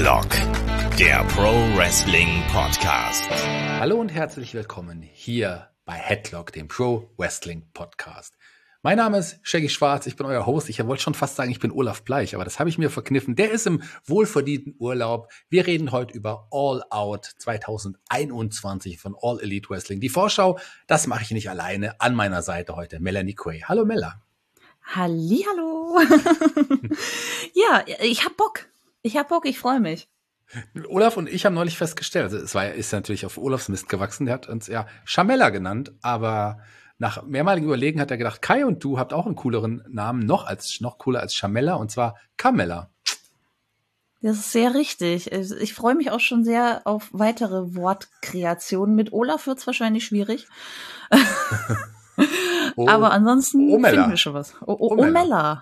Headlock, der Pro Wrestling Podcast. Hallo und herzlich willkommen hier bei Headlock, dem Pro Wrestling Podcast. Mein Name ist Shaggy Schwarz, ich bin euer Host. Ich wollte schon fast sagen, ich bin Olaf Bleich, aber das habe ich mir verkniffen. Der ist im wohlverdienten Urlaub. Wir reden heute über All Out 2021 von All Elite Wrestling. Die Vorschau, das mache ich nicht alleine. An meiner Seite heute Melanie Quay. Hallo Mella. Hallihallo. Ja, ich hab Bock. Ich freue mich. Olaf und ich haben neulich festgestellt, also ist natürlich auf Olafs Mist gewachsen, der hat uns ja Chamella genannt, aber nach mehrmaligen Überlegen hat er gedacht, Kai und du habt auch einen cooleren Namen, noch cooler als Chamella, und zwar Carmella. Das ist sehr richtig. Ich freue mich auch schon sehr auf weitere Wortkreationen. Mit Olaf wird's wahrscheinlich schwierig. Aber ansonsten finden wir schon was. Omella.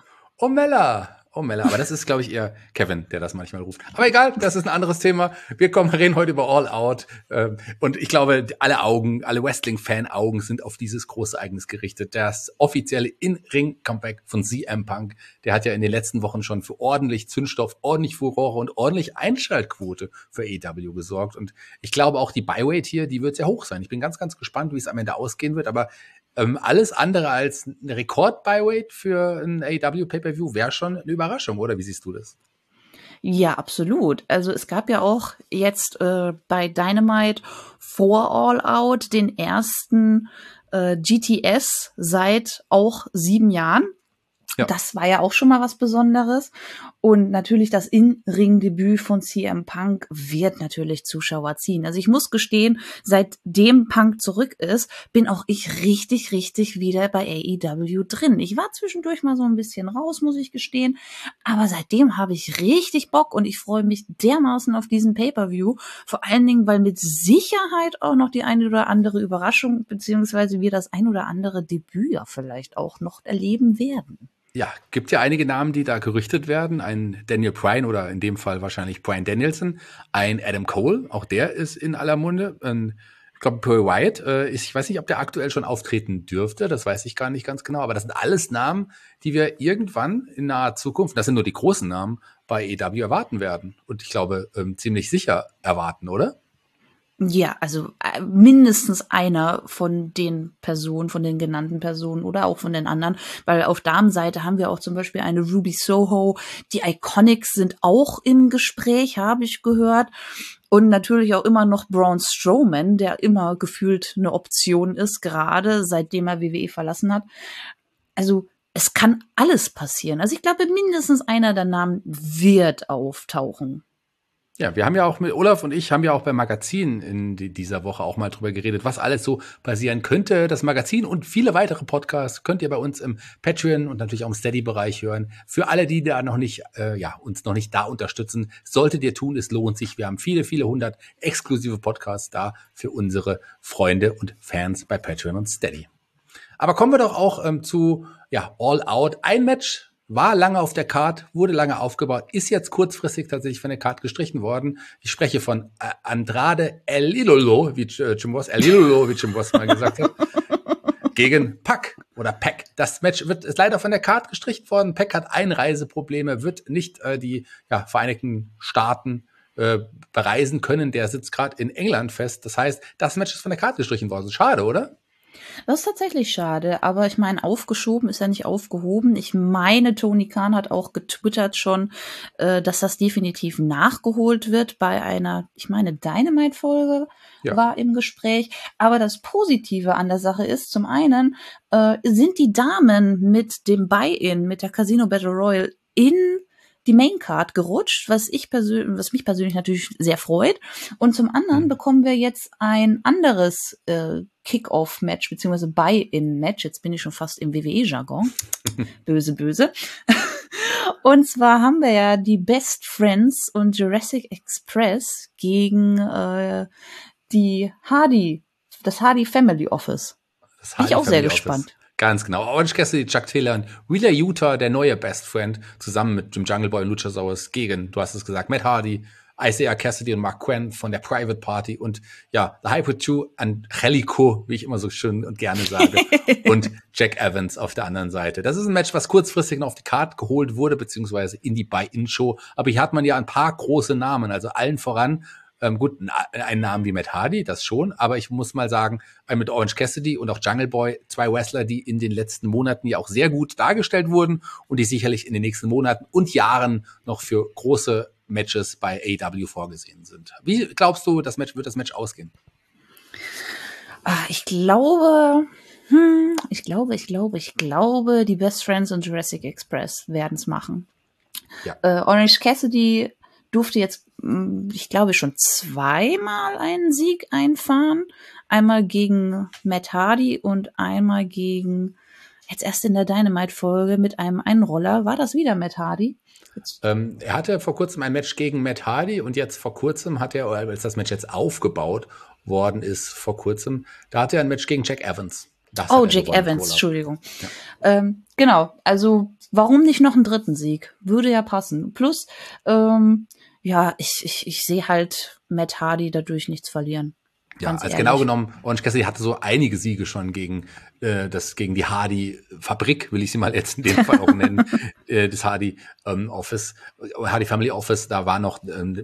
Aber das ist, glaube ich, eher Kevin, der das manchmal ruft. Aber egal, das ist ein anderes Thema. Wir reden heute über All Out. Und ich glaube, alle Wrestling-Fan-Augen sind auf dieses große Ereignis gerichtet. Das offizielle In-Ring-Comeback von CM Punk. Der hat ja in den letzten Wochen schon für ordentlich Zündstoff, ordentlich Furore und ordentlich Einschaltquote für AEW gesorgt. Und ich glaube auch, die Buy-Rate hier, die wird sehr hoch sein. Ich bin ganz, ganz gespannt, wie es am Ende ausgehen wird. Aber alles andere als eine Rekord-Buy-Rate für ein AEW Pay-Per-View wäre schon eine Überraschung, oder? Wie siehst du das? Ja, absolut. Also es gab ja auch jetzt bei Dynamite vor All Out den ersten GTS seit auch 7 Jahren. Ja. Das war ja auch schon mal was Besonderes. Und natürlich das In-Ring-Debüt von CM Punk wird natürlich Zuschauer ziehen. Also ich muss gestehen, seitdem Punk zurück ist, bin auch ich richtig, richtig wieder bei AEW drin. Ich war zwischendurch mal so ein bisschen raus, muss ich gestehen. Aber seitdem habe ich richtig Bock und ich freue mich dermaßen auf diesen Pay-Per-View. Vor allen Dingen, weil mit Sicherheit auch noch die eine oder andere Überraschung beziehungsweise wir das ein oder andere Debüt ja vielleicht auch noch erleben werden. Ja, gibt ja einige Namen, die da gerüchtet werden. Ein Daniel Bryan oder in dem Fall wahrscheinlich Bryan Danielson. Ein Adam Cole, auch der ist in aller Munde. Ich glaube, Bray Wyatt, ich weiß nicht, ob der aktuell schon auftreten dürfte. Das weiß ich gar nicht ganz genau. Aber das sind alles Namen, die wir irgendwann in naher Zukunft, das sind nur die großen Namen, bei AEW erwarten werden. Und ich glaube, ziemlich sicher erwarten, oder? Ja, also mindestens einer von den Personen, von den genannten Personen oder auch von den anderen, weil auf Damenseite haben wir auch zum Beispiel eine Ruby Soho, die Iconics sind auch im Gespräch, habe ich gehört, und natürlich auch immer noch Braun Strowman, der immer gefühlt eine Option ist, gerade seitdem er WWE verlassen hat. Also es kann alles passieren. Also ich glaube, mindestens einer der Namen wird auftauchen. Ja, wir haben ja auch mit Olaf und ich haben ja auch beim Magazin in dieser Woche auch mal drüber geredet, was alles so passieren könnte. Das Magazin und viele weitere Podcasts könnt ihr bei uns im Patreon und natürlich auch im Steady-Bereich hören. Für alle, die da noch nicht, uns noch nicht da unterstützen, solltet ihr tun, es lohnt sich. Wir haben viele, viele 100 exklusive Podcasts da für unsere Freunde und Fans bei Patreon und Steady. Aber kommen wir doch auch zu All Out. Ein Match war lange auf der Card, wurde lange aufgebaut, ist jetzt kurzfristig tatsächlich von der Card gestrichen worden. Ich spreche von Andrade El Idolo, wie Jim Ross mal gesagt hat, gegen Pac oder Pac. Das Match ist leider von der Card gestrichen worden. Pac hat Einreiseprobleme, wird nicht die Vereinigten Staaten bereisen können. Der sitzt gerade in England fest. Das heißt, das Match ist von der Card gestrichen worden. Schade, oder? Das ist tatsächlich schade, aber ich meine, aufgeschoben ist ja nicht aufgehoben. Ich meine, Tony Khan hat auch getwittert schon, dass das definitiv nachgeholt wird bei einer, ich meine, Dynamite-Folge war im Gespräch. Aber das Positive an der Sache ist, zum einen sind die Damen mit dem Buy-In, mit der Casino Battle Royale in die Maincard gerutscht, was mich persönlich natürlich sehr freut. Und zum anderen bekommen wir jetzt ein anderes Kick-Off-Match beziehungsweise Buy-In-Match. Jetzt bin ich schon fast im WWE-Jargon. Böse, böse. Und zwar haben wir ja die Best Friends und Jurassic Express gegen das Hardy Family Office. Bin ich auch sehr gespannt. Ganz genau. Orange Cassidy, Chuck Taylor und Wheeler Yuta, der neue Best Friend, zusammen mit Jim Jungle Boy und Luchasaurus gegen, du hast es gesagt, Matt Hardy, Isaiah Cassidy und Mark Quinn von der Private Party und ja, The Hyper 2, Angelico, wie ich immer so schön und gerne sage, und Jack Evans auf der anderen Seite. Das ist ein Match, was kurzfristig noch auf die Card geholt wurde, beziehungsweise in die Buy-In-Show. Aber hier hat man ja ein paar große Namen, also allen voran gut, einen Namen wie Matt Hardy, das schon, aber ich muss mal sagen, mit Orange Cassidy und auch Jungle Boy, 2 Wrestler, die in den letzten Monaten ja auch sehr gut dargestellt wurden und die sicherlich in den nächsten Monaten und Jahren noch für große Matches bei AEW vorgesehen sind. Wie glaubst du, wird das Match ausgehen? Ich glaube, die Best Friends und Jurassic Express werden es machen. Ja. Orange Cassidy durfte jetzt, ich glaube, schon 2-mal einen Sieg einfahren. Einmal gegen Matt Hardy und einmal gegen, jetzt erst in der Dynamite-Folge mit einem Einroller. War das wieder Matt Hardy? Er hatte vor kurzem ein Match gegen Matt Hardy und jetzt vor kurzem hat er, als das Match jetzt aufgebaut worden ist, vor kurzem, da hatte er ein Match gegen Jack Evans. Jack Evans, Entschuldigung. Ja. Genau, also warum nicht noch einen dritten Sieg? Würde ja passen. Plus, ich sehe halt Matt Hardy dadurch nichts verlieren. Ja, als genau genommen, Orange Cassidy hatte so einige Siege schon gegen die Hardy-Fabrik, will ich sie mal jetzt in dem Fall auch nennen, das Hardy Office, Hardy Family Office, da war noch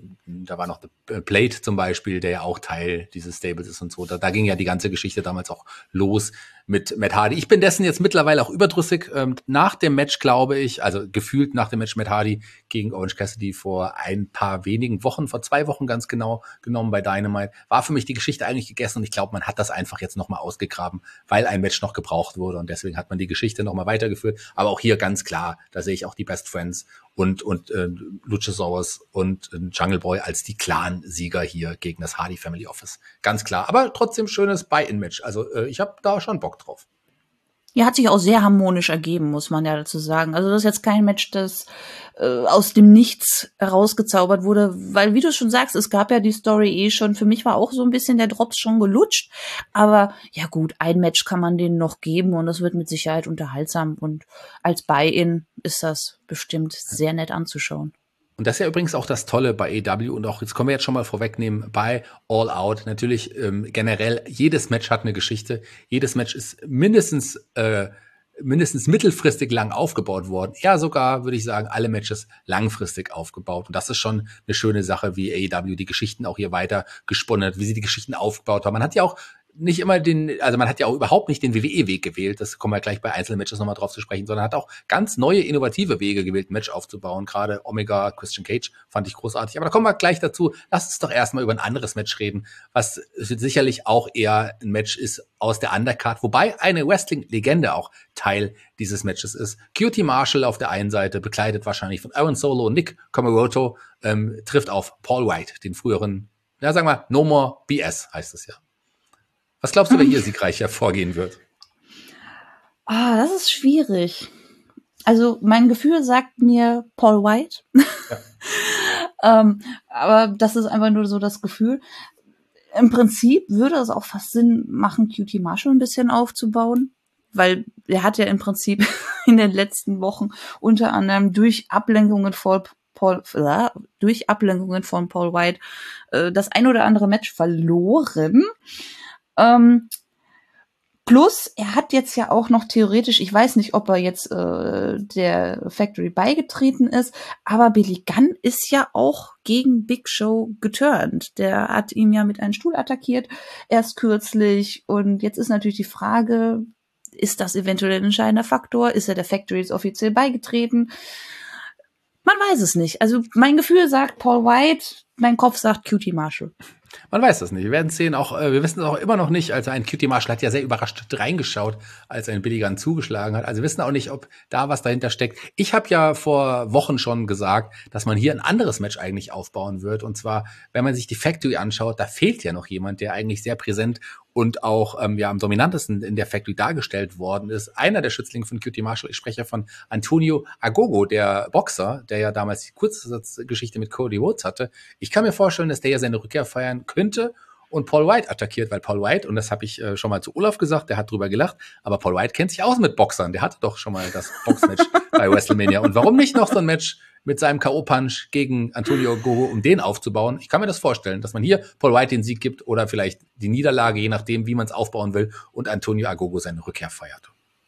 The Plate zum Beispiel, der ja auch Teil dieses Stables ist und so. Da ging ja die ganze Geschichte damals auch los mit Matt Hardy. Ich bin dessen jetzt mittlerweile auch überdrüssig. Nach dem Match, glaube ich, also gefühlt nach dem Match Matt Hardy gegen Orange Cassidy vor ein paar wenigen Wochen, vor 2 Wochen ganz genau genommen bei Dynamite, war für mich die Geschichte eigentlich gegessen und ich glaube, man hat das einfach jetzt nochmal ausgegraben, weil ein Match noch gebraucht wurde und deswegen hat man die Geschichte nochmal weitergeführt. Aber auch hier ganz klar, da sehe ich auch die Best Friends und Luchasaurus und Jungle Boy als die Clan-Sieger hier gegen das Hardy Family Office. Ganz klar. Aber trotzdem schönes Buy-In-Match. Also ich habe da schon Bock drauf. Ja, hat sich auch sehr harmonisch ergeben, muss man ja dazu sagen. Also das ist jetzt kein Match, das aus dem Nichts herausgezaubert wurde, weil, wie du schon sagst, es gab ja die Story schon. Für mich war auch so ein bisschen der Drops schon gelutscht. Aber ja gut, ein Match kann man denen noch geben und das wird mit Sicherheit unterhaltsam. Und als Buy-In ist das bestimmt sehr nett anzuschauen. Und das ist ja übrigens auch das Tolle bei AEW und auch, jetzt können wir jetzt schon mal vorwegnehmen, bei All Out. Natürlich generell, jedes Match hat eine Geschichte. Jedes Match ist mindestens mittelfristig lang aufgebaut worden. Ja, sogar, würde ich sagen, alle Matches langfristig aufgebaut. Und das ist schon eine schöne Sache, wie AEW die Geschichten auch hier weiter gesponnen hat, wie sie die Geschichten aufgebaut haben. Man hat ja auch nicht immer man hat ja auch überhaupt nicht den WWE-Weg gewählt, das kommen wir gleich bei einzelnen Matches nochmal drauf zu sprechen, sondern hat auch ganz neue, innovative Wege gewählt, ein Match aufzubauen. Gerade Omega, Christian Cage fand ich großartig. Aber da kommen wir gleich dazu. Lass uns doch erstmal über ein anderes Match reden, was sicherlich auch eher ein Match ist aus der Undercard, wobei eine Wrestling-Legende auch Teil dieses Matches ist. QT Marshall auf der einen Seite, begleitet wahrscheinlich von Aaron Solo und Nick Comoroto, trifft auf Paul White, den früheren, sagen wir, No More BS heißt es ja. Was glaubst du, wer hier siegreich hervorgehen wird? Das ist schwierig. Also mein Gefühl sagt mir Paul White. Ja. Aber das ist einfach nur so das Gefühl. Im Prinzip würde es auch fast Sinn machen, QT Marshall ein bisschen aufzubauen, weil er hat ja im Prinzip in den letzten Wochen unter anderem durch Ablenkungen von Paul White das ein oder andere Match verloren. Plus, er hat jetzt ja auch noch theoretisch, ich weiß nicht, ob er jetzt der Factory beigetreten ist, aber Billy Gunn ist ja auch gegen Big Show geturnt. Der hat ihn ja mit einem Stuhl attackiert, erst kürzlich. Und jetzt ist natürlich die Frage, ist das eventuell ein entscheidender Faktor? Ist er der Factory jetzt offiziell beigetreten? Man weiß es nicht. Also mein Gefühl sagt Paul White, mein Kopf sagt QT Marshall. Man weiß das nicht. Wir werden sehen. Wir wissen es auch immer noch nicht. Also ein QT Marshall hat ja sehr überrascht reingeschaut, als ein Billy Gunn zugeschlagen hat. Also wir wissen auch nicht, ob da was dahinter steckt. Ich habe ja vor Wochen schon gesagt, dass man hier ein anderes Match eigentlich aufbauen wird. Und zwar, wenn man sich die Factory anschaut, da fehlt ja noch jemand, der eigentlich sehr präsent und auch am dominantesten in der Factory dargestellt worden ist. Einer der Schützlinge von QT Marshall, ich spreche von Antonio Agogo, der Boxer, der ja damals die Kurzgeschichte mit Cody Rhodes hatte. Ich kann mir vorstellen, dass der ja seine Rückkehr feiern könnte. und Paul White attackiert, weil Paul White, und das habe ich schon mal zu Olaf gesagt, der hat drüber gelacht, aber Paul White kennt sich aus mit Boxern. Der hatte doch schon mal das Boxmatch bei WrestleMania. Und warum nicht noch so ein Match mit seinem K.O.-Punch gegen Antonio Ogogo, um den aufzubauen? Ich kann mir das vorstellen, dass man hier Paul White den Sieg gibt oder vielleicht die Niederlage, je nachdem, wie man es aufbauen will, und Antonio Ogogo seine Rückkehr feiert.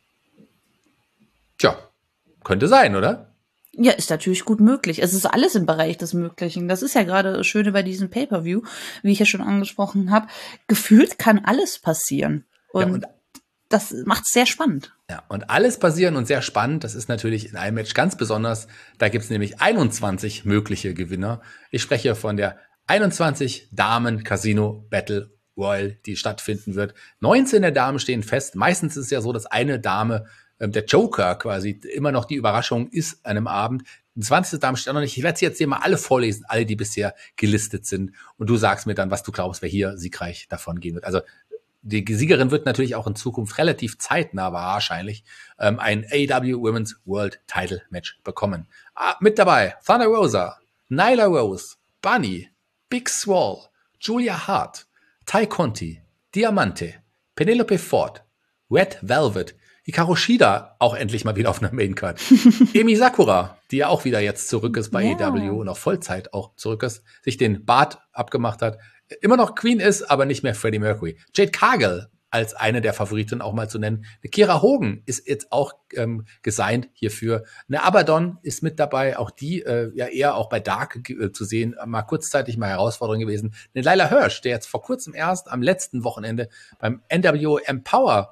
Tja, könnte sein, oder? Ja, ist natürlich gut möglich. Es ist alles im Bereich des Möglichen. Das ist ja gerade das Schöne bei diesem Pay-Per-View, wie ich ja schon angesprochen habe. Gefühlt kann alles passieren. Und das macht es sehr spannend. Ja, und alles passieren und sehr spannend, das ist natürlich in einem Match ganz besonders. Da gibt's nämlich 21 mögliche Gewinner. Ich spreche von der 21 Damen Casino Battle Royal, die stattfinden wird. 19 der Damen stehen fest. Meistens ist es ja so, dass eine Dame, der Joker quasi, immer noch die Überraschung ist an einem Abend. Die 20. Dame steht auch noch nicht. Ich werde sie jetzt hier mal alle vorlesen, alle, die bisher gelistet sind. Und du sagst mir dann, was du glaubst, wer hier siegreich davon gehen wird. Also die Siegerin wird natürlich auch in Zukunft relativ zeitnah wahrscheinlich ein AEW Women's World Title Match bekommen. Mit dabei Thunder Rosa, Nyla Rose, Bunny, Big Swole, Julia Hart, Ty Conti, Diamante, Penelope Ford, Red Velvet, Hikaru Shida auch endlich mal wieder auf einer Maincard. Emi Sakura, die ja auch wieder jetzt zurück ist bei AEW und auf Vollzeit auch zurück ist, sich den Bart abgemacht hat, immer noch Queen ist, aber nicht mehr Freddie Mercury. Jade Cargill als eine der Favoriten auch mal zu nennen. Eine Kira Hogan ist jetzt auch gesigned hierfür. Eine Abaddon ist mit dabei, auch die ja eher auch bei Dark zu sehen, mal kurzzeitig mal Herausforderung gewesen. Eine Lila Hirsch, der jetzt vor kurzem erst am letzten Wochenende beim NWO Empower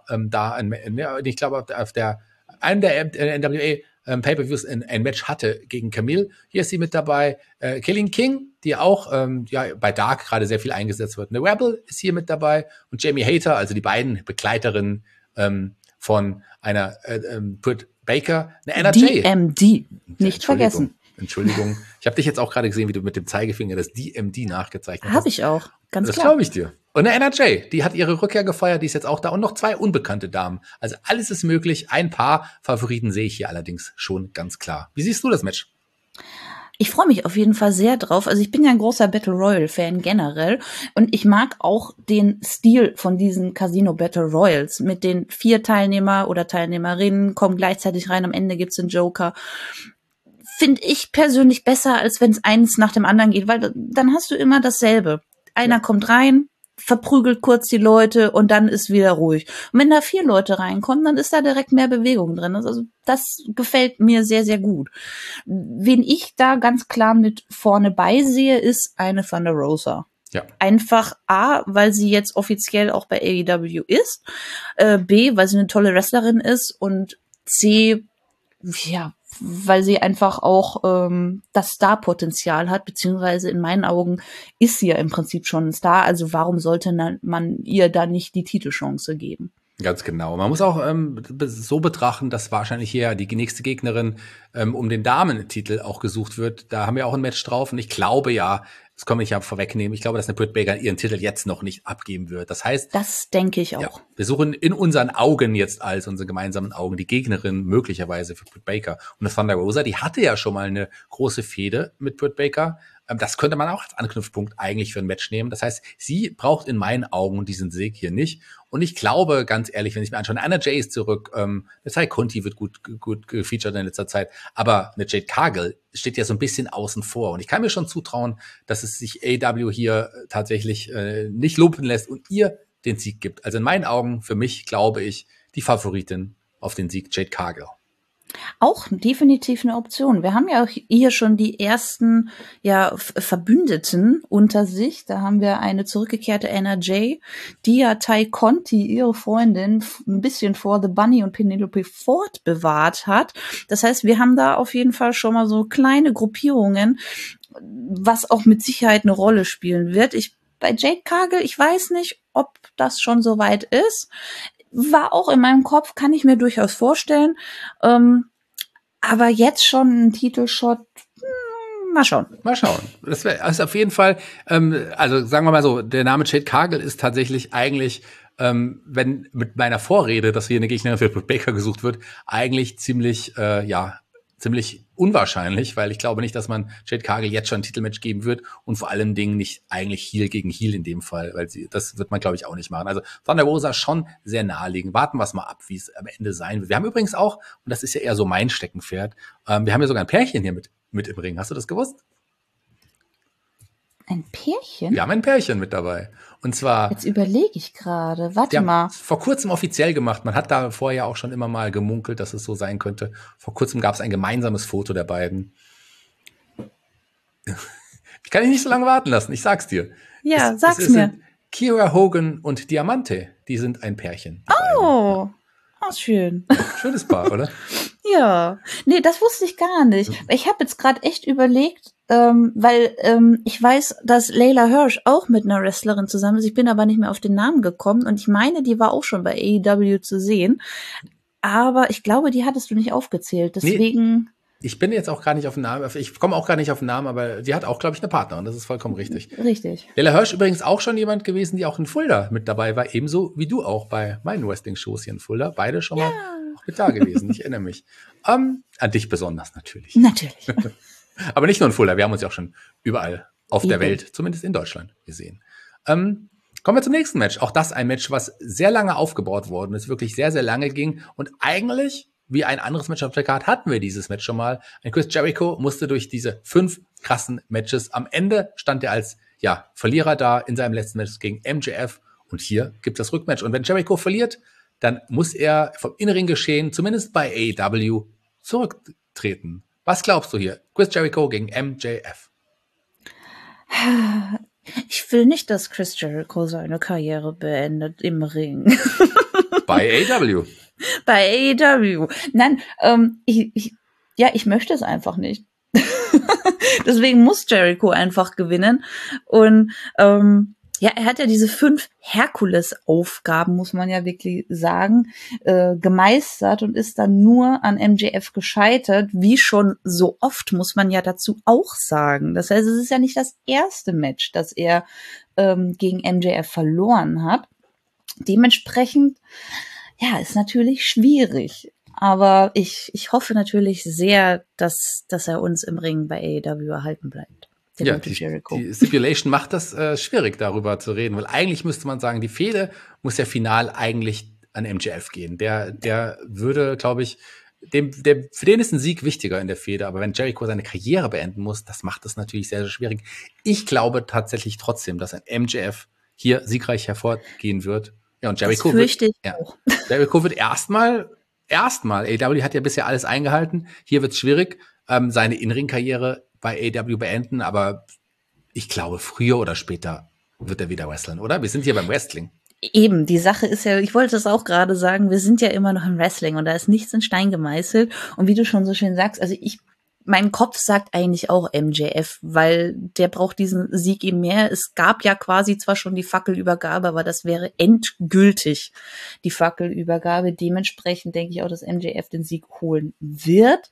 ich glaube auf der einem der NWA Pay-Per-Views ein Match hatte gegen Camille. Hier ist sie mit dabei. Killing King, die auch bei Dark gerade sehr viel eingesetzt wird. Eine Rebel ist hier mit dabei und Jamie Hayter, also die beiden Begleiterinnen von einer Britt Baker. Eine NRJ. DMD, nicht vergessen. Entschuldigung. Ich habe dich jetzt auch gerade gesehen, wie du mit dem Zeigefinger das DMD nachgezeichnet hast. Habe ich auch, ganz klar. Das glaube ich dir. Und eine NRJ, die hat ihre Rückkehr gefeiert, die ist jetzt auch da. Und noch 2 unbekannte Damen. Also alles ist möglich. Ein paar Favoriten sehe ich hier allerdings schon ganz klar. Wie siehst du das Match? Ich freue mich auf jeden Fall sehr drauf. Also ich bin ja ein großer Battle Royale Fan generell und ich mag auch den Stil von diesen Casino Battle Royals mit den 4 Teilnehmer oder Teilnehmerinnen kommen gleichzeitig rein. Am Ende gibt's den Joker. Finde ich persönlich besser, als wenn es eins nach dem anderen geht, weil dann hast du immer dasselbe. Einer kommt rein, verprügelt kurz die Leute und dann ist wieder ruhig. Und wenn da 4 Leute reinkommen, dann ist da direkt mehr Bewegung drin. Also das gefällt mir sehr, sehr gut. Wen ich da ganz klar mit vorne beisehe, ist eine Thunder Rosa. Ja. Einfach A, weil sie jetzt offiziell auch bei AEW ist, B, weil sie eine tolle Wrestlerin ist und C, ja, weil sie einfach auch das Star-Potenzial hat, beziehungsweise in meinen Augen ist sie ja im Prinzip schon ein Star, also warum sollte man ihr da nicht die Titelchance geben? Ganz genau. Man muss auch so betrachten, dass wahrscheinlich hier die nächste Gegnerin um den Damentitel auch gesucht wird. Da haben wir auch ein Match drauf und ich glaube ja, das kann ich ja vorwegnehmen, ich glaube, dass eine Britt Baker ihren Titel jetzt noch nicht abgeben wird. Das heißt, das denke ich auch. Ja, wir suchen in unseren Augen jetzt als unsere gemeinsamen Augen die Gegnerin möglicherweise für Britt Baker. Und eine Thunder Rosa, die hatte ja schon mal eine große Fehde mit Britt Baker. Das könnte man auch als Anknüpfpunkt eigentlich für ein Match nehmen. Das heißt, sie braucht in meinen Augen diesen Sieg hier nicht. Und ich glaube, ganz ehrlich, wenn ich mir anschaue, Anna Jay ist zurück, eine Ty Conti wird gut gefeatured in letzter Zeit, aber eine Jade Cargill steht ja so ein bisschen außen vor. Und ich kann mir schon zutrauen, dass es sich AEW hier tatsächlich nicht lumpen lässt und ihr den Sieg gibt. Also in meinen Augen, für mich, glaube ich, die Favoritin auf den Sieg, Jade Cargill. Auch definitiv eine Option. Wir haben ja auch hier schon die ersten Verbündeten unter sich. Da haben wir eine zurückgekehrte NRJ, die ja Ty Conti, ihre Freundin, ein bisschen vor The Bunny und Penelope Ford bewahrt hat. Das heißt, wir haben da auf jeden Fall schon mal so kleine Gruppierungen, was auch mit Sicherheit eine Rolle spielen wird. Bei Jade Cargill, ich weiß nicht, ob das schon so weit ist. War auch in meinem Kopf, kann ich mir durchaus vorstellen. Aber jetzt schon ein Titelshot, mal schauen. Mal schauen. Das wäre also auf jeden Fall, also sagen wir mal so, der Name Jade Cargill ist tatsächlich eigentlich, wenn mit meiner Vorrede, dass hier eine Gegnerin für Britt Baker gesucht wird, eigentlich ziemlich, ziemlich unwahrscheinlich, weil ich glaube nicht, dass man Jade Cargill jetzt schon ein Titelmatch geben wird und vor allen Dingen nicht eigentlich Heel gegen Heel in dem Fall, weil das wird man, glaube ich, auch nicht machen. Also Thunder Rosa schon sehr naheliegend. Warten wir es mal ab, wie es am Ende sein wird. Wir haben übrigens auch, und das ist ja eher so mein Steckenpferd, wir haben ja sogar ein Pärchen hier mit im Ring. Hast du das gewusst? Ein Pärchen? Wir haben ein Pärchen mit dabei. Und zwar. Jetzt überlege ich gerade. Warte mal. Vor kurzem offiziell gemacht. Man hat da vorher auch schon immer mal gemunkelt, dass es so sein könnte. Vor kurzem gab es ein gemeinsames Foto der beiden. Ich kann dich nicht so lange warten lassen. Ich sag's dir. Ja, sag's mir. Kiera Hogan und Diamante. Die sind ein Pärchen. Oh, schön. Schönes Paar, oder? Ja. Nee, das wusste ich gar nicht. Ich habe jetzt gerade echt überlegt, weil ich weiß, dass Layla Hirsch auch mit einer Wrestlerin zusammen ist. Ich bin aber nicht mehr auf den Namen gekommen und ich meine, die war auch schon bei AEW zu sehen. Aber ich glaube, die hattest du nicht aufgezählt. Deswegen. Nee, ich bin jetzt auch gar nicht auf den Namen. Ich komme auch gar nicht auf den Namen, aber die hat auch, glaube ich, eine Partnerin. Das ist vollkommen richtig. Richtig. Layla Hirsch übrigens auch schon jemand gewesen, die auch in Fulda mit dabei war. Ebenso wie du auch bei meinen Wrestling-Shows hier in Fulda. Beide schon mal auch mit da gewesen. Ich erinnere mich. An dich besonders natürlich. Natürlich. Aber nicht nur in Fulda, wir haben uns ja auch schon überall auf der Welt, zumindest in Deutschland, gesehen. Kommen wir zum nächsten Match. Auch das ein Match, was sehr lange aufgebaut worden ist, wirklich sehr, sehr lange ging. Und eigentlich, wie ein anderes Match auf der Karte, hatten wir dieses Match schon mal. Ein Chris Jericho musste durch diese 5 krassen Matches. Am Ende stand er als Verlierer da in seinem letzten Match gegen MJF. Und hier gibt es das Rückmatch. Und wenn Jericho verliert, dann muss er vom inneren Geschehen, zumindest bei AEW, zurücktreten. Was glaubst du hier? Chris Jericho gegen MJF. Ich will nicht, dass Chris Jericho seine Karriere beendet im Ring. Bei AEW. Bei AEW. Nein, ich möchte es einfach nicht. Deswegen muss Jericho einfach gewinnen. Und er hat ja diese 5 Herkules-Aufgaben, muss man ja wirklich sagen, gemeistert und ist dann nur an MJF gescheitert, wie schon so oft, muss man ja dazu auch sagen. Das heißt, es ist ja nicht das erste Match, das er gegen MJF verloren hat. Dementsprechend, ist natürlich schwierig. Aber ich hoffe natürlich sehr, dass er uns im Ring bei AEW erhalten bleibt. Die Stipulation macht das schwierig, darüber zu reden, weil eigentlich müsste man sagen, die Fehde muss ja final eigentlich an MJF gehen. Der würde, glaube ich, für den ist ein Sieg wichtiger in der Fehde, aber wenn Jericho seine Karriere beenden muss, das macht das natürlich sehr, sehr schwierig. Ich glaube tatsächlich trotzdem, dass ein MJF hier siegreich hervorgehen wird. Ja, und Jericho Jericho wird erstmal, AEW hat ja bisher alles eingehalten, hier wird es schwierig, seine In-Ring-Karriere bei AEW beenden, aber ich glaube, früher oder später wird er wieder wresteln, oder? Wir sind hier beim Wrestling. Eben, die Sache ist ja, ich wollte das auch gerade sagen, wir sind ja immer noch im Wrestling und da ist nichts in Stein gemeißelt. Und wie du schon so schön sagst, also mein Kopf sagt eigentlich auch MJF, weil der braucht diesen Sieg eben mehr. Es gab ja quasi zwar schon die Fackelübergabe, aber das wäre endgültig die Fackelübergabe. Dementsprechend denke ich auch, dass MJF den Sieg holen wird.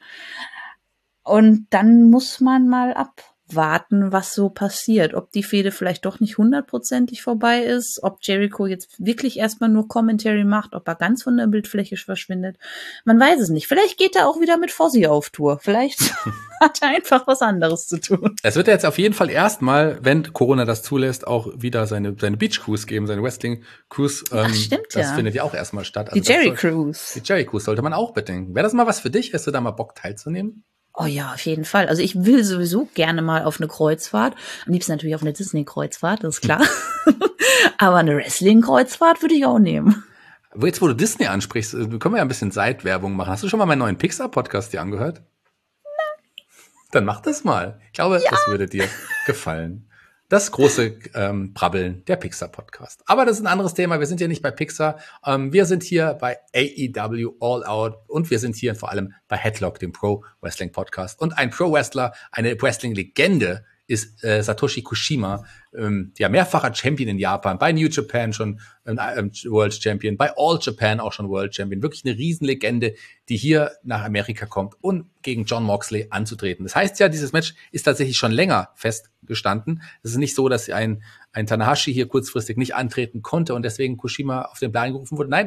Und dann muss man mal abwarten, was so passiert. Ob die Fehde vielleicht doch nicht 100%ig vorbei ist, ob Jericho jetzt wirklich erstmal nur Commentary macht, ob er ganz von der Bildfläche verschwindet. Man weiß es nicht. Vielleicht geht er auch wieder mit Fozzy auf Tour. Vielleicht hat er einfach was anderes zu tun. Es wird jetzt auf jeden Fall erstmal, wenn Corona das zulässt, auch wieder seine Beach-Cruise geben, seine Wrestling-Cruise. Stimmt, das findet ja auch erstmal statt. Also die Jerry-Cruise. Die Jerry-Cruise sollte man auch bedenken. Wäre das mal was für dich? Hast du da mal Bock teilzunehmen? Oh ja, auf jeden Fall. Also ich will sowieso gerne mal auf eine Kreuzfahrt. Am liebsten natürlich auf eine Disney-Kreuzfahrt, das ist klar. Aber eine Wrestling-Kreuzfahrt würde ich auch nehmen. Jetzt, wo du Disney ansprichst, können wir ja ein bisschen Seitwerbung machen. Hast du schon mal meinen neuen Pixar-Podcast dir angehört? Nein. Dann mach das mal. Ich glaube, das würde dir gefallen. Das große Brabbeln, der Pixar-Podcast. Aber das ist ein anderes Thema. Wir sind hier nicht bei Pixar. Wir sind hier bei AEW All Out und wir sind hier vor allem bei Headlock, dem Pro-Wrestling-Podcast. Und ein Pro-Wrestler, eine Wrestling-Legende ist Satoshi Kushima, mehrfacher Champion in Japan, bei New Japan schon World Champion, bei All Japan auch schon World Champion. Wirklich eine Riesenlegende, die hier nach Amerika kommt, um gegen Jon Moxley anzutreten. Das heißt ja, dieses Match ist tatsächlich schon länger festgestanden. Es ist nicht so, dass ein Tanahashi hier kurzfristig nicht antreten konnte und deswegen Kushima auf den Plan gerufen wurde. Nein,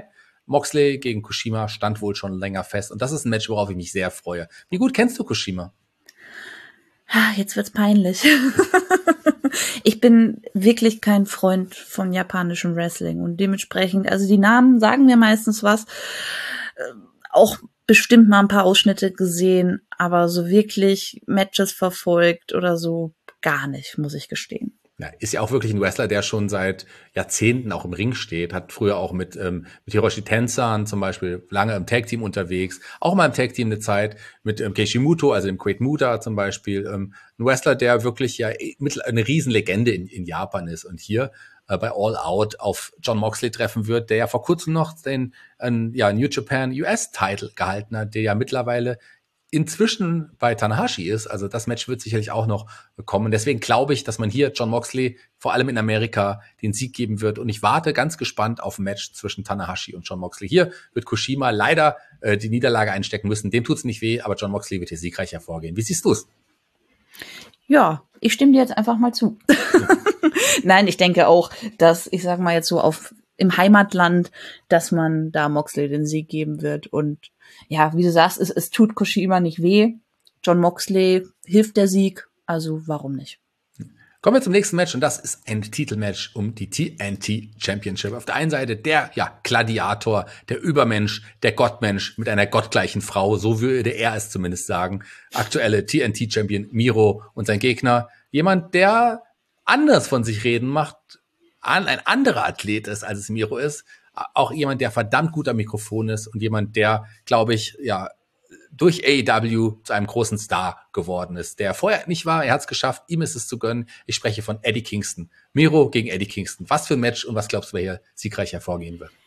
Moxley gegen Kushima stand wohl schon länger fest. Und das ist ein Match, worauf ich mich sehr freue. Wie gut kennst du Kushima? Jetzt wird's peinlich. Ich bin wirklich kein Freund von japanischem Wrestling und dementsprechend, also die Namen sagen mir meistens was. Auch bestimmt mal ein paar Ausschnitte gesehen, aber so wirklich Matches verfolgt oder so gar nicht, muss ich gestehen. Ja, ist ja auch wirklich ein Wrestler, der schon seit Jahrzehnten auch im Ring steht, hat früher auch mit Hiroshi Tenzan zum Beispiel lange im Tag-Team unterwegs, auch mal im Tag-Team eine Zeit mit Keishimoto, also dem Great Muta zum Beispiel, ein Wrestler, der wirklich ja eine Riesenlegende in Japan ist und hier bei All Out auf Jon Moxley treffen wird, der ja vor kurzem noch den New Japan US-Title gehalten hat, der ja mittlerweile inzwischen bei Tanahashi ist. Also das Match wird sicherlich auch noch kommen. Deswegen glaube ich, dass man hier Jon Moxley vor allem in Amerika den Sieg geben wird. Und ich warte ganz gespannt auf ein Match zwischen Tanahashi und Jon Moxley. Hier wird Kushima leider die Niederlage einstecken müssen. Dem tut's nicht weh, aber Jon Moxley wird hier siegreich hervorgehen. Wie siehst du's? Ja, ich stimme dir jetzt einfach mal zu. Nein, ich denke auch, dass, ich sag mal jetzt so im Heimatland, dass man da Moxley den Sieg geben wird. Und ja, wie du sagst, es tut Kushima nicht weh. Jon Moxley hilft der Sieg, also warum nicht? Kommen wir zum nächsten Match und das ist ein Titelmatch um die TNT Championship. Auf der einen Seite der Gladiator, der Übermensch, der Gottmensch mit einer gottgleichen Frau, so würde er es zumindest sagen. Aktuelle TNT Champion Miro und sein Gegner, jemand, der anders von sich reden macht, ein anderer Athlet ist, als es Miro ist. Auch jemand, der verdammt gut am Mikrofon ist und jemand, der, glaube ich, durch AEW zu einem großen Star geworden ist, der vorher nicht war. Er hat es geschafft, ihm ist es zu gönnen. Ich spreche von Eddie Kingston. Miro gegen Eddie Kingston. Was für ein Match und was glaubst du, wer hier siegreich hervorgehen wird?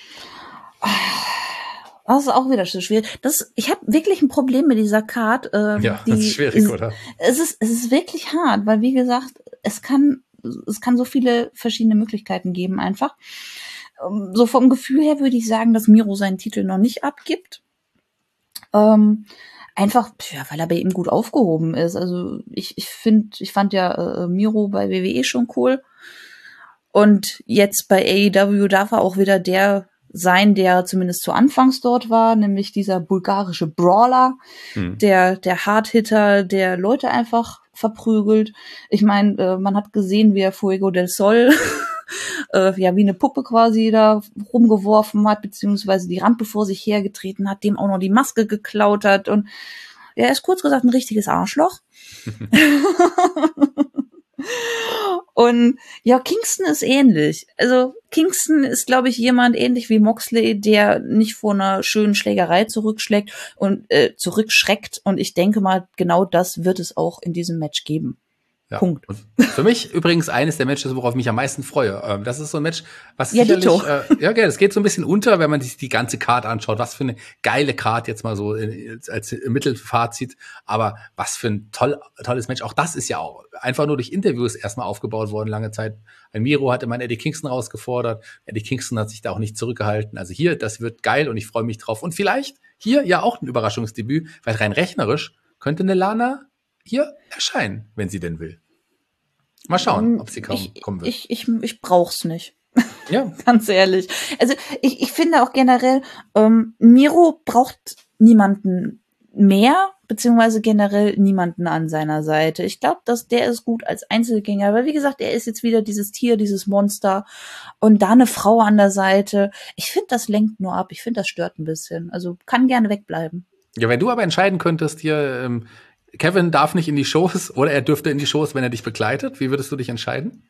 Das ist auch wieder so schwierig. Ich habe wirklich ein Problem mit dieser Card. Das ist schwierig, oder? Es ist wirklich hart, weil wie gesagt, es kann so viele verschiedene Möglichkeiten geben einfach. So vom Gefühl her würde ich sagen, dass Miro seinen Titel noch nicht abgibt. Einfach, weil er bei ihm gut aufgehoben ist. Also ich fand ja Miro bei WWE schon cool. Und jetzt bei AEW darf er auch wieder der sein, der zumindest zu Anfangs dort war, nämlich dieser bulgarische Brawler, der Hardhitter, der Leute einfach verprügelt. Ich meine, man hat gesehen, wie er Fuego del Sol wie eine Puppe quasi da rumgeworfen hat, beziehungsweise die Rampe vor sich hergetreten hat, dem auch noch die Maske geklaut hat und er ist kurz gesagt ein richtiges Arschloch. Und ja, Kingston ist ähnlich. Also Kingston ist, glaube ich, jemand ähnlich wie Moxley, der nicht vor einer schönen Schlägerei zurückschreckt und ich denke mal, genau das wird es auch in diesem Match geben. Ja. Punkt. Und für mich übrigens eines der Matches, worauf ich mich am meisten freue. Das ist so ein Match, was sicherlich, das geht so ein bisschen unter, wenn man sich die ganze Card anschaut. Was für eine geile Card jetzt mal so als Mittelfazit. Aber was für ein tolles Match. Auch das ist ja auch einfach nur durch Interviews erstmal aufgebaut worden, lange Zeit. Ein Miro hatte mal Eddie Kingston rausgefordert. Eddie Kingston hat sich da auch nicht zurückgehalten. Also hier, das wird geil und ich freue mich drauf. Und vielleicht hier ja auch ein Überraschungsdebüt, weil rein rechnerisch könnte eine Lana hier erscheinen, wenn sie denn will. Mal schauen, ob sie kommen wird. Ich brauch's nicht. Ja. Ganz ehrlich. Also ich finde auch generell, Miro braucht niemanden mehr, beziehungsweise generell niemanden an seiner Seite. Ich glaube, dass der ist gut als Einzelgänger, weil wie gesagt, er ist jetzt wieder dieses Tier, dieses Monster und da eine Frau an der Seite. Ich finde, das lenkt nur ab. Ich finde, das stört ein bisschen. Also kann gerne wegbleiben. Ja, wenn du aber entscheiden könntest, hier Kevin darf nicht in die Shows oder er dürfte in die Shows, wenn er dich begleitet. Wie würdest du dich entscheiden?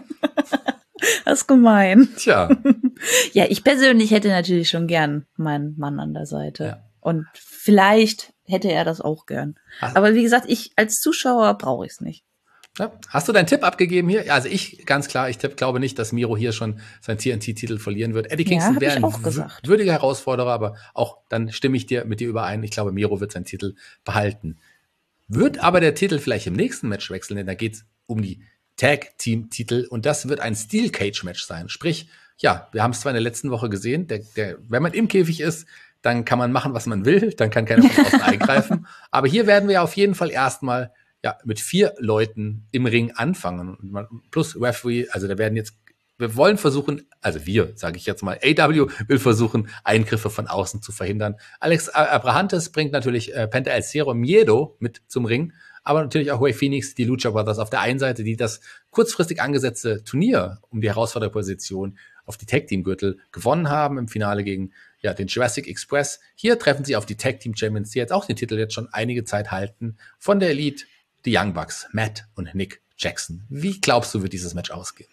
Das ist gemein. Tja. Ja, ich persönlich hätte natürlich schon gern meinen Mann an der Seite. Ja. Und vielleicht hätte er das auch gern. Aber wie gesagt, ich als Zuschauer brauche ich es nicht. Ja. Hast du deinen Tipp abgegeben hier? Also ich, ganz klar, glaube nicht, dass Miro hier schon seinen TNT-Titel verlieren wird. Eddie Kingston wäre ein würdiger Herausforderer, aber auch dann stimme ich mit dir überein. Ich glaube, Miro wird seinen Titel behalten. Wird aber der Titel vielleicht im nächsten Match wechseln, denn da geht es um die Tag-Team-Titel und das wird ein Steel Cage-Match sein. Sprich, ja, wir haben es zwar in der letzten Woche gesehen, wenn man im Käfig ist, dann kann man machen, was man will, dann kann keiner von außen eingreifen. Aber hier werden wir auf jeden Fall erstmal mit 4 Leuten im Ring anfangen. Plus Referee, also da wird wir wollen versuchen, also wir, sage ich jetzt mal, AEW will versuchen, Eingriffe von außen zu verhindern. Alex Abrahantes bringt natürlich Penta El Zero Miedo mit zum Ring, aber natürlich auch Rey Fenix, die Lucha Brothers auf der einen Seite, die das kurzfristig angesetzte Turnier um die Herausfordererposition auf die Tag-Team-Gürtel gewonnen haben im Finale gegen den Jurassic Express. Hier treffen sie auf die Tag-Team-Champions, die jetzt auch den Titel jetzt schon einige Zeit halten, von der Elite, die Young Bucks, Matt und Nick Jackson. Wie glaubst du, wird dieses Match ausgehen?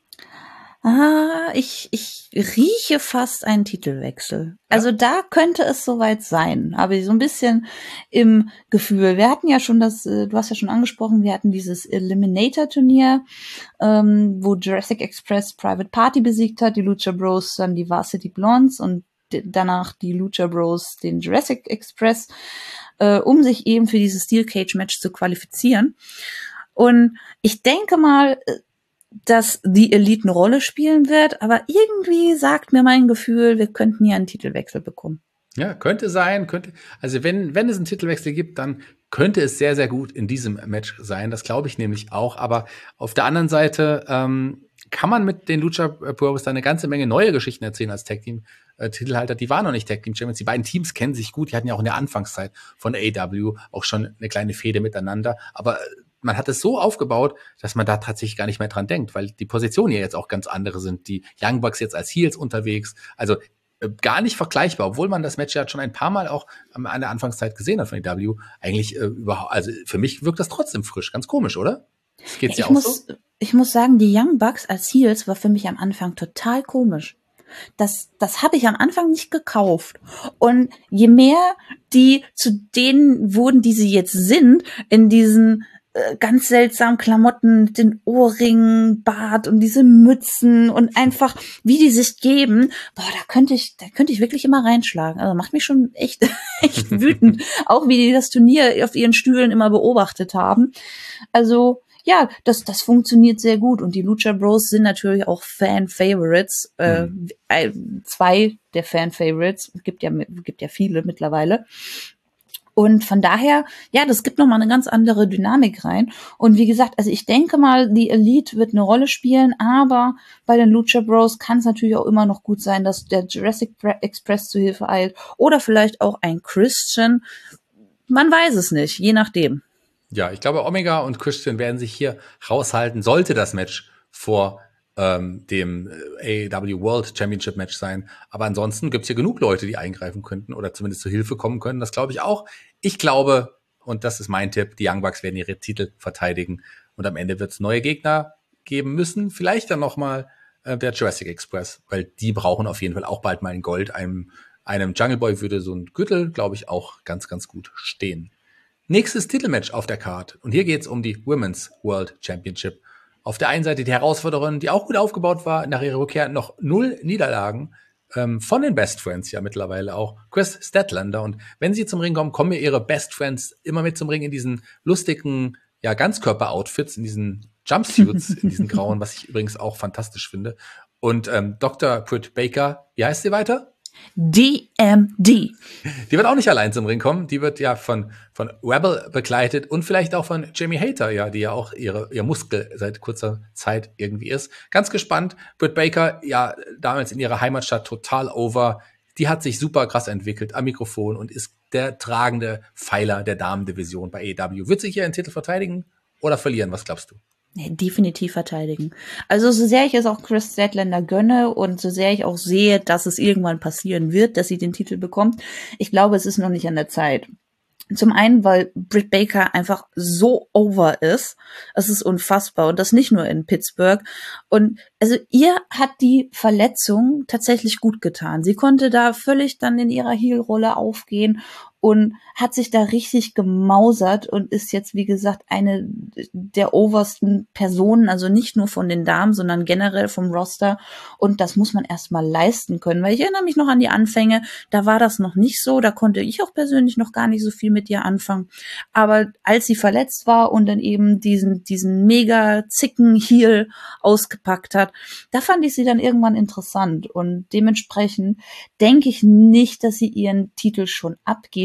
Ich rieche fast einen Titelwechsel. Ja. Also da könnte es soweit sein. Aber so ein bisschen im Gefühl. Wir hatten ja schon du hast ja schon angesprochen, wir hatten dieses Eliminator-Turnier, wo Jurassic Express Private Party besiegt hat, die Lucha Bros dann die Varsity Blondes und danach die Lucha Bros den Jurassic Express, um sich eben für dieses Steel Cage Match zu qualifizieren. Und ich denke mal, dass die Elite eine Rolle spielen wird, aber irgendwie sagt mir mein Gefühl, wir könnten hier einen Titelwechsel bekommen. Ja, könnte sein, also wenn es einen Titelwechsel gibt, dann könnte es sehr, sehr gut in diesem Match sein. Das glaube ich nämlich auch. Aber auf der anderen Seite kann man mit den Lucha Bros da eine ganze Menge neue Geschichten erzählen als Tag-Team-Titelhalter. Die waren noch nicht Tag-Team-Champions. Die beiden Teams kennen sich gut. Die hatten ja auch in der Anfangszeit von AEW auch schon eine kleine Fehde miteinander. Aber man hat es so aufgebaut, dass man da tatsächlich gar nicht mehr dran denkt, weil die Positionen ja jetzt auch ganz andere sind. Die Young Bucks jetzt als Heels unterwegs. Also gar nicht vergleichbar, obwohl man das Match ja schon ein paar Mal auch an der Anfangszeit gesehen hat von AEW. Eigentlich also für mich wirkt das trotzdem frisch. Ganz komisch, oder? Geht's ja auch so? Ich muss sagen, die Young Bucks als Heels war für mich am Anfang total komisch. Das habe ich am Anfang nicht gekauft. Und je mehr die zu denen wurden, die sie jetzt sind, in diesen ganz seltsamen Klamotten, mit den Ohrringen, Bart und diese Mützen und einfach, wie die sich geben, da könnte ich wirklich immer reinschlagen. Also macht mich schon echt wütend. Auch wie die das Turnier auf ihren Stühlen immer beobachtet haben. Also, ja, das funktioniert sehr gut. Und die Lucha Bros sind natürlich auch Fan-Favorites. 2 der Fan-Favorites. Gibt ja viele mittlerweile. Und von daher, ja, das gibt nochmal eine ganz andere Dynamik rein. Und wie gesagt, also ich denke mal, die Elite wird eine Rolle spielen, aber bei den Lucha Bros kann es natürlich auch immer noch gut sein, dass der Jurassic Express zu Hilfe eilt oder vielleicht auch ein Christian. Man weiß es nicht, je nachdem. Ja, ich glaube, Omega und Christian werden sich hier raushalten, sollte das Match vor dem AEW World Championship Match sein. Aber ansonsten gibt's hier genug Leute, die eingreifen könnten oder zumindest zu Hilfe kommen können. Das glaube ich auch. Ich glaube, und das ist mein Tipp, die Young Bucks werden ihre Titel verteidigen. Und am Ende wird's neue Gegner geben müssen. Vielleicht dann nochmal der Jurassic Express, weil die brauchen auf jeden Fall auch bald mal ein Gold. Einem Jungle Boy würde so ein Gürtel, glaube ich, auch ganz, ganz gut stehen. Nächstes Titelmatch auf der Card. Und hier geht's um die Women's World Championship. Auf der einen Seite die Herausforderin, die auch gut aufgebaut war, nach ihrer Rückkehr noch 0 Niederlagen von den Best Friends ja mittlerweile auch, Chris Statlander. Und wenn sie zum Ring kommen, kommen mir ihre Best Friends immer mit zum Ring in diesen lustigen, ja, Ganzkörper-Outfits, in diesen Jumpsuits, in diesen grauen, was ich übrigens auch fantastisch finde. Und Dr. Britt Baker, wie heißt sie weiter? DMD. Die wird auch nicht allein zum Ring kommen. Die wird ja von Rebel begleitet und vielleicht auch von Jamie Hayter, ja, die ja auch ihr Muskel seit kurzer Zeit irgendwie ist. Ganz gespannt. Britt Baker, ja, damals in ihrer Heimatstadt total over. Die hat sich super krass entwickelt am Mikrofon und ist der tragende Pfeiler der Damendivision bei AEW. Wird sie hier einen Titel verteidigen oder verlieren? Was glaubst du? Nee, definitiv verteidigen. Also so sehr ich es auch Chris Statlander gönne und so sehr ich auch sehe, dass es irgendwann passieren wird, dass sie den Titel bekommt, ich glaube, es ist noch nicht an der Zeit. Zum einen, weil Britt Baker einfach so over ist. Es ist unfassbar. Und das nicht nur in Pittsburgh. Und also ihr hat die Verletzung tatsächlich gut getan. Sie konnte da völlig dann in ihrer Heel-Rolle aufgehen und hat sich da richtig gemausert und ist jetzt, wie gesagt, eine der obersten Personen, also nicht nur von den Damen, sondern generell vom Roster. Und das muss man erstmal leisten können, weil ich erinnere mich noch an die Anfänge, da war das noch nicht so, da konnte ich auch persönlich noch gar nicht so viel mit ihr anfangen. Aber als sie verletzt war und dann eben diesen mega zicken Heel ausgepackt hat, da fand ich sie dann irgendwann interessant. Und dementsprechend denke ich nicht, dass sie ihren Titel schon abgeben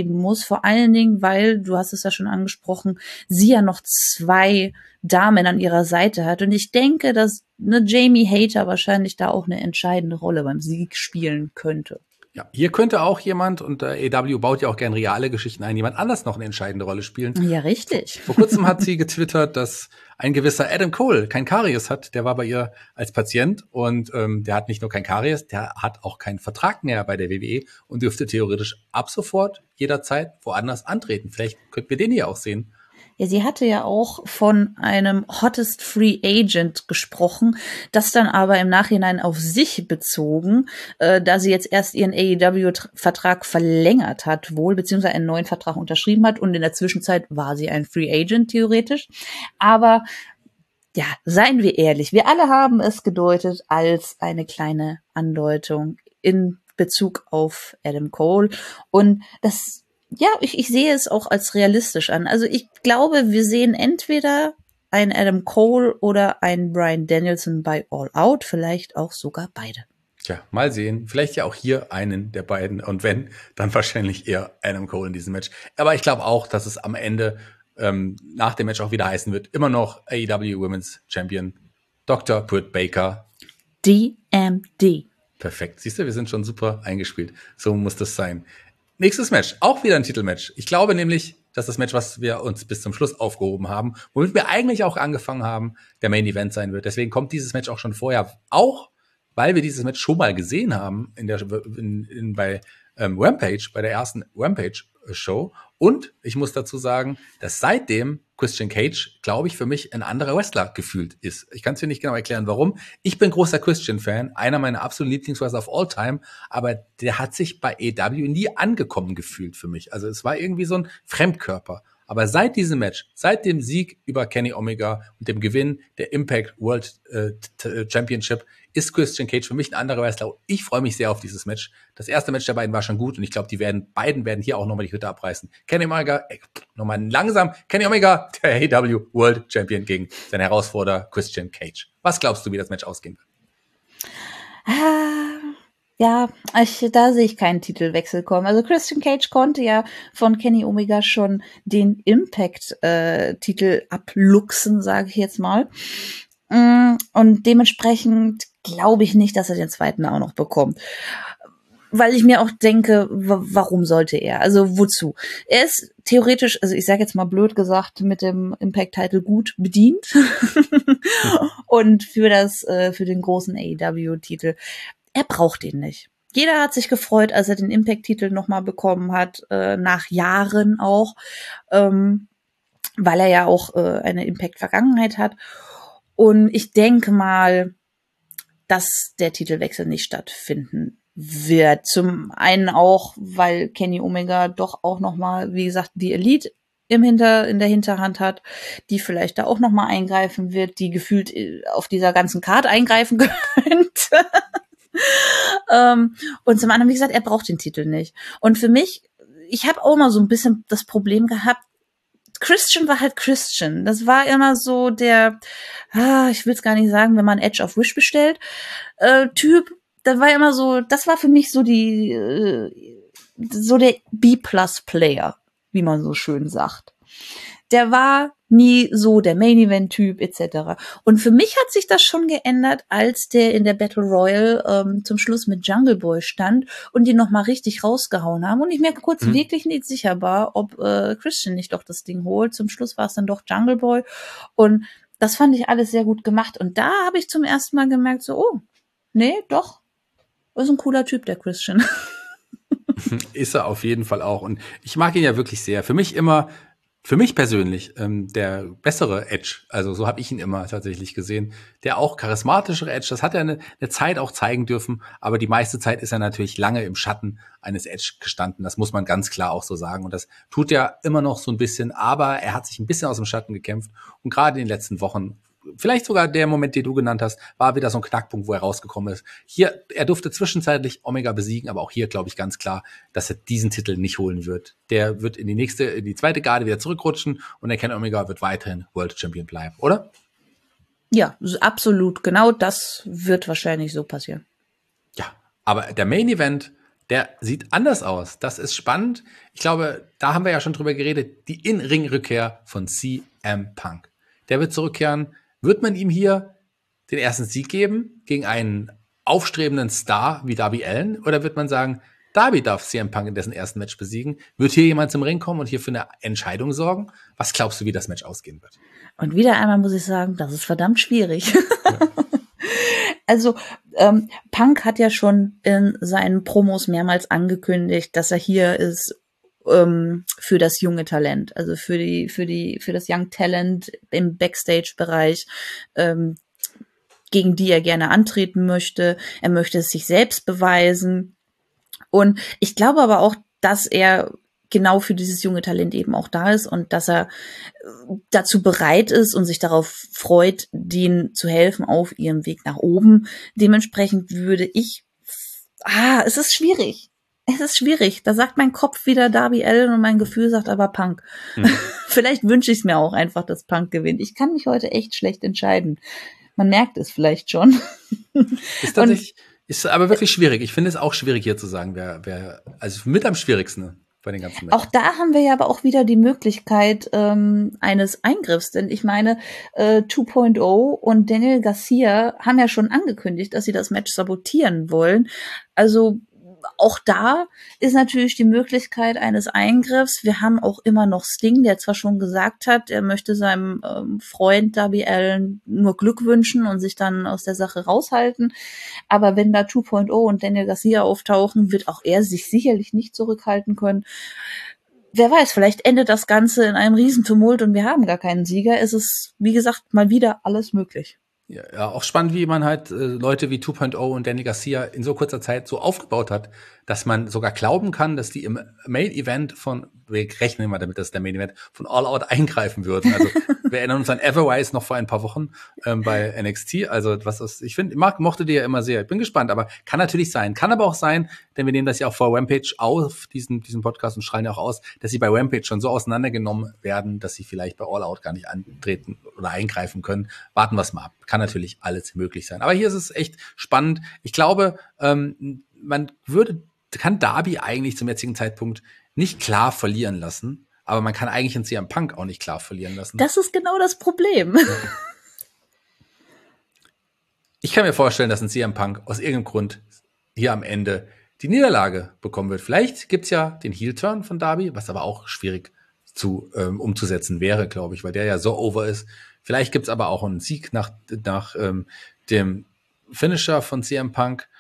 verteidigen muss. Vor allen Dingen, weil, du hast es ja schon angesprochen, sie ja noch 2 Damen an ihrer Seite hat. Und ich denke, dass Jamie Hayter wahrscheinlich da auch eine entscheidende Rolle beim Sieg spielen könnte. Ja, hier könnte auch jemand, und AEW baut ja auch gern reale Geschichten ein, jemand anders noch eine entscheidende Rolle spielen. Ja, richtig. Vor kurzem hat sie getwittert, dass ein gewisser Adam Cole kein Karies hat. Der war bei ihr als Patient und der hat nicht nur kein Karies, der hat auch keinen Vertrag mehr bei der WWE und dürfte theoretisch ab sofort jederzeit woanders antreten. Vielleicht könnten wir den hier auch sehen. Ja, sie hatte ja auch von einem Hottest Free Agent gesprochen, das dann aber im Nachhinein auf sich bezogen, da sie jetzt erst ihren AEW-Vertrag verlängert hat wohl, beziehungsweise einen neuen Vertrag unterschrieben hat und in der Zwischenzeit war sie ein Free Agent theoretisch. Aber ja, seien wir ehrlich, wir alle haben es gedeutet als eine kleine Andeutung in Bezug auf Adam Cole und das ja, ich sehe es auch als realistisch an. Also ich glaube, wir sehen entweder einen Adam Cole oder einen Bryan Danielson bei All Out, vielleicht auch sogar beide. Tja, mal sehen. Vielleicht ja auch hier einen der beiden. Und wenn, dann wahrscheinlich eher Adam Cole in diesem Match. Aber ich glaube auch, dass es am Ende nach dem Match auch wieder heißen wird, immer noch AEW Women's Champion Dr. Britt Baker. DMD. Perfekt. Siehst du, wir sind schon super eingespielt. So muss das sein. Nächstes Match, auch wieder ein Titelmatch. Ich glaube nämlich, dass das Match, was wir uns bis zum Schluss aufgehoben haben, womit wir eigentlich auch angefangen haben, der Main Event sein wird. Deswegen kommt dieses Match auch schon vorher. Auch, weil wir dieses Match schon mal gesehen haben bei Rampage, bei der ersten Rampage-Show. Und ich muss dazu sagen, dass seitdem Christian Cage, glaube ich, für mich ein anderer Wrestler gefühlt ist. Ich kann es dir nicht genau erklären, warum. Ich bin großer Christian-Fan, einer meiner absoluten Lieblingswrestler of all time, aber der hat sich bei AEW nie angekommen gefühlt für mich. Also es war irgendwie so ein Fremdkörper. Aber seit diesem Match, seit dem Sieg über Kenny Omega und dem Gewinn der Impact World Championship, ist Christian Cage für mich ein anderer Wrestler. Ich freue mich sehr auf dieses Match. Das erste Match der beiden war schon gut und ich glaube, beiden werden hier auch nochmal die Hütte abreißen. Kenny Omega, nochmal langsam, Kenny Omega, der AEW World Champion gegen seinen Herausforderer Christian Cage. Was glaubst du, wie das Match ausgehen wird? Ja, da sehe ich keinen Titelwechsel kommen. Also Christian Cage konnte ja von Kenny Omega schon den Impact-Titel abluchsen, sage ich jetzt mal. Und dementsprechend glaube ich nicht, dass er den zweiten auch noch bekommt. Weil ich mir auch denke, warum sollte er? Also wozu? Er ist theoretisch, also ich sage jetzt mal blöd gesagt, mit dem Impact-Titel gut bedient. Und für den großen AEW-Titel. Er braucht ihn nicht. Jeder hat sich gefreut, als er den Impact-Titel nochmal bekommen hat, nach Jahren auch, weil er ja auch eine Impact-Vergangenheit hat. Und ich denke mal, dass der Titelwechsel nicht stattfinden wird. Zum einen auch, weil Kenny Omega doch auch nochmal, wie gesagt, die Elite in der Hinterhand hat, die vielleicht da auch nochmal eingreifen wird, die gefühlt auf dieser ganzen Card eingreifen könnte. Und zum anderen, wie gesagt, er braucht den Titel nicht. Und für mich, ich habe auch mal so ein bisschen das Problem gehabt, Christian war halt Christian. Das war immer so der, ich will es gar nicht sagen, wenn man Edge of Wish bestellt, Typ. Das war immer so, das war für mich so so der B-Plus-Player, wie man so schön sagt. Der war nie so der Main-Event-Typ etc. Und für mich hat sich das schon geändert, als der in der Battle Royal zum Schluss mit Jungle Boy stand und die nochmal richtig rausgehauen haben. Und ich mir kurz wirklich nicht sicher war, ob Christian nicht doch das Ding holt. Zum Schluss war es dann doch Jungle Boy. Und das fand ich alles sehr gut gemacht. Und da habe ich zum ersten Mal gemerkt, so, oh, nee, doch, ist ein cooler Typ, der Christian. Ist er auf jeden Fall auch. Und ich mag ihn ja wirklich sehr. Für mich persönlich der bessere Edge, also so habe ich ihn immer tatsächlich gesehen, der auch charismatischere Edge, das hat er eine Zeit auch zeigen dürfen, aber die meiste Zeit ist er natürlich lange im Schatten eines Edge gestanden, das muss man ganz klar auch so sagen und das tut er immer noch so ein bisschen, aber er hat sich ein bisschen aus dem Schatten gekämpft und gerade in den letzten Wochen, vielleicht sogar der Moment, den du genannt hast, war wieder so ein Knackpunkt, wo er rausgekommen ist. Hier, er durfte zwischenzeitlich Omega besiegen, aber auch hier glaube ich ganz klar, dass er diesen Titel nicht holen wird. Der wird in die zweite Garde wieder zurückrutschen und der Kenny Omega wird weiterhin World Champion bleiben, oder? Ja, absolut. Genau das wird wahrscheinlich so passieren. Ja, aber der Main Event, der sieht anders aus. Das ist spannend. Ich glaube, da haben wir ja schon drüber geredet, die In-Ring-Rückkehr von CM Punk. Der wird zurückkehren. Wird man ihm hier den ersten Sieg geben gegen einen aufstrebenden Star wie Darby Allin? Oder wird man sagen, Darby darf CM Punk in dessen ersten Match besiegen? Wird hier jemand zum Ring kommen und hier für eine Entscheidung sorgen? Was glaubst du, wie das Match ausgehen wird? Und wieder einmal muss ich sagen, das ist verdammt schwierig. Ja. Also Punk hat ja schon in seinen Promos mehrmals angekündigt, dass er hier ist für das junge Talent, also für das Young Talent im Backstage-Bereich, gegen die er gerne antreten möchte. Er möchte es sich selbst beweisen. Und ich glaube aber auch, dass er genau für dieses junge Talent eben auch da ist und dass er dazu bereit ist und sich darauf freut, denen zu helfen auf ihrem Weg nach oben. Dementsprechend würde ich, es ist schwierig. Es ist schwierig. Da sagt mein Kopf wieder Darby Allin und mein Gefühl sagt aber Punk. Vielleicht wünsche ich es mir auch einfach, dass Punk gewinnt. Ich kann mich heute echt schlecht entscheiden. Man merkt es vielleicht schon. Ist aber wirklich schwierig. Ich finde es auch schwierig hier zu sagen, wer also mit am schwierigsten bei den ganzen Matches. Auch da haben wir ja aber auch wieder die Möglichkeit eines Eingriffs, denn ich meine, 2.0 und Daniel Garcia haben ja schon angekündigt, dass sie das Match sabotieren wollen. Also auch da ist natürlich die Möglichkeit eines Eingriffs. Wir haben auch immer noch Sting, der zwar schon gesagt hat, er möchte seinem Freund Darby Allin nur Glück wünschen und sich dann aus der Sache raushalten. Aber wenn da 2.0 und Daniel Garcia auftauchen, wird auch er sich sicherlich nicht zurückhalten können. Wer weiß, vielleicht endet das Ganze in einem Riesentumult und wir haben gar keinen Sieger. Es ist, wie gesagt, mal wieder alles möglich. Ja, auch spannend, wie man halt Leute wie 2.0 und Danny Garcia in so kurzer Zeit so aufgebaut hat, dass man sogar glauben kann, dass die im Main-Event wir rechnen immer damit, dass der Main-Event von All Out eingreifen würden. Also wir erinnern uns an Everwise noch vor ein paar Wochen bei NXT. Also ich finde, Mark mochte die ja immer sehr. Ich bin gespannt, aber kann natürlich sein. Kann aber auch sein, denn wir nehmen das ja auch vor Rampage auf, diesen Podcast, und strahlen ja auch aus, dass sie bei Rampage schon so auseinandergenommen werden, dass sie vielleicht bei All Out gar nicht antreten oder eingreifen können. Warten wir es mal ab. Kann natürlich alles möglich sein. Aber hier ist es echt spannend. Ich glaube, kann Darby eigentlich zum jetzigen Zeitpunkt nicht klar verlieren lassen, aber man kann eigentlich einen CM Punk auch nicht klar verlieren lassen. Das ist genau das Problem. Ich kann mir vorstellen, dass ein CM Punk aus irgendeinem Grund hier am Ende die Niederlage bekommen wird. Vielleicht gibt's ja den Heel-Turn von Darby, was aber auch schwierig umzusetzen wäre, glaube ich, weil der ja so over ist. Vielleicht gibt's aber auch einen Sieg nach dem Finisher von CM Punk.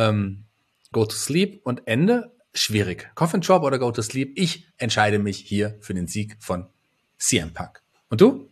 Go to Sleep und Ende. Schwierig. Coffin Drop oder Go to Sleep? Ich entscheide mich hier für den Sieg von CM Punk. Und du?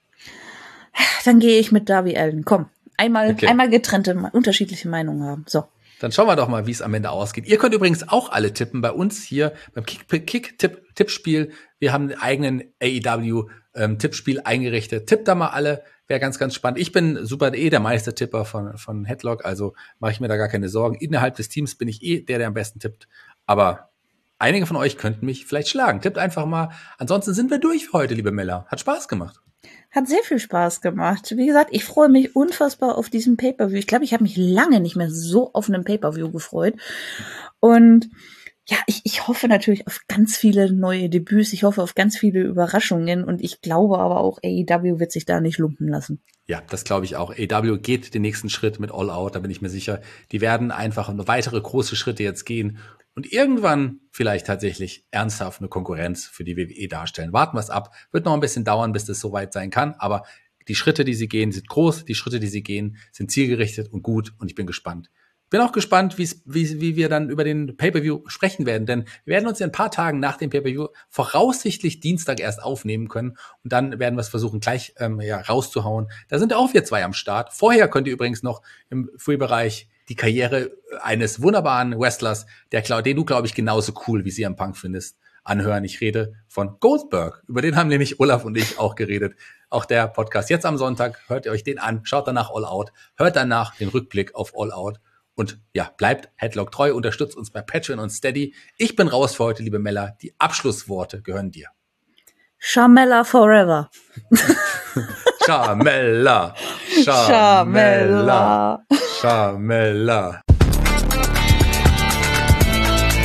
Dann gehe ich mit Darby Allin. Komm, einmal getrennte, unterschiedliche Meinungen haben. So. Dann schauen wir doch mal, wie es am Ende ausgeht. Ihr könnt übrigens auch alle tippen bei uns hier beim Kick-Tippspiel. Wir haben einen eigenen AEW-Tippspiel eingerichtet. Tippt da mal alle. Wäre ganz, ganz spannend. Ich bin super der Meistertipper von Headlock, also mache ich mir da gar keine Sorgen. Innerhalb des Teams bin ich der am besten tippt. Aber einige von euch könnten mich vielleicht schlagen. Tippt einfach mal. Ansonsten sind wir durch für heute, liebe Mella. Hat Spaß gemacht. Hat sehr viel Spaß gemacht. Wie gesagt, ich freue mich unfassbar auf diesen Pay-Per-View. Ich glaube, ich habe mich lange nicht mehr so auf einen Pay-Per-View gefreut. Und ja, ich hoffe natürlich auf ganz viele neue Debüts. Ich hoffe auf ganz viele Überraschungen. Und ich glaube aber auch, AEW wird sich da nicht lumpen lassen. Ja, das glaube ich auch. AEW geht den nächsten Schritt mit All Out, da bin ich mir sicher. Die werden einfach noch weitere große Schritte jetzt gehen und irgendwann vielleicht tatsächlich ernsthaft eine Konkurrenz für die WWE darstellen. Warten wir es ab. Wird noch ein bisschen dauern, bis das soweit sein kann, aber die Schritte, die sie gehen, sind groß. Die Schritte, die sie gehen, sind zielgerichtet und gut und ich bin gespannt. Bin auch gespannt, wie wir dann über den Pay-Per-View sprechen werden, denn wir werden uns in ein paar Tagen nach dem Pay-Per-View voraussichtlich Dienstag erst aufnehmen können und dann werden wir es versuchen, gleich rauszuhauen. Da sind auch wir zwei am Start. Vorher könnt ihr übrigens noch im Free-Bereich die Karriere eines wunderbaren Wrestlers, den du, glaube ich, genauso cool wie CM Punk findest, anhören. Ich rede von Goldberg. Über den haben nämlich Olaf und ich auch geredet. Auch der Podcast jetzt am Sonntag. Hört ihr euch den an, schaut danach All Out, hört danach den Rückblick auf All Out. Und ja, bleibt Headlock treu, unterstützt uns bei Patreon und Steady. Ich bin raus für heute, liebe Mella. Die Abschlussworte gehören dir. Shamella forever. Shamella. Shamella. Shamella.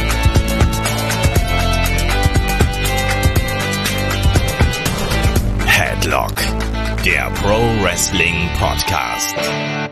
Talk, der Pro Wrestling Podcast.